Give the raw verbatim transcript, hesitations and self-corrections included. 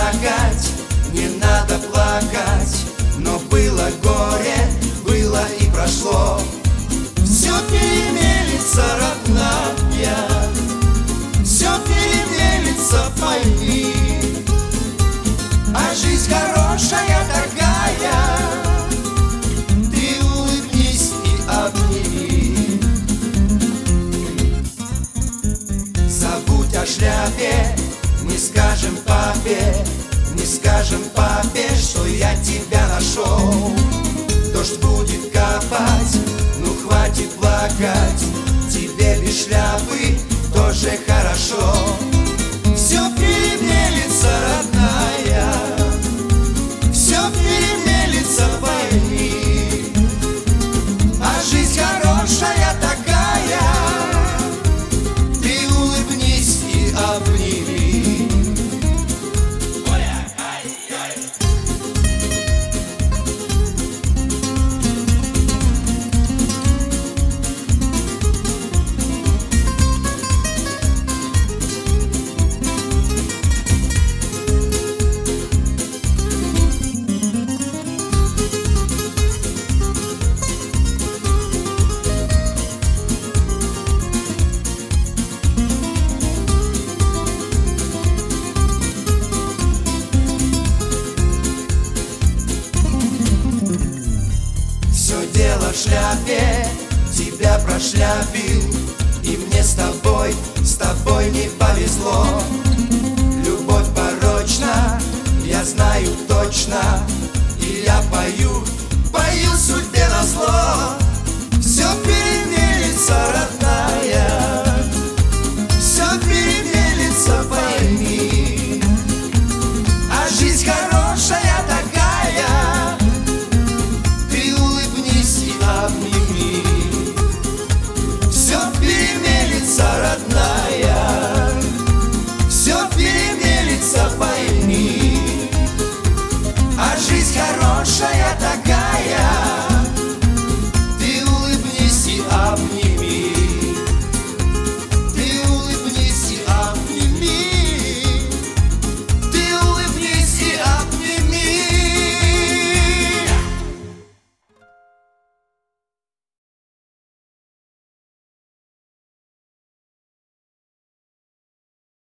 плакать, не надо плакать. Но было горе, было и прошло. Все перемелется, родная, все перемелется, пойми. А жизнь хорошая такая, ты улыбнись и обними. Забудь о шляпе, не скажем папе, не скажем папе, что я тебя нашел. Дождь будет капать, ну хватит плакать, тебе без шляпы тоже хорошо. Все перемелится, родная, все перемелится, пойми. А жизнь хорошая такая, ты улыбнись и обними. Дело в шляпе, тебя прошляпил, и мне с тобой, с тобой не повезло.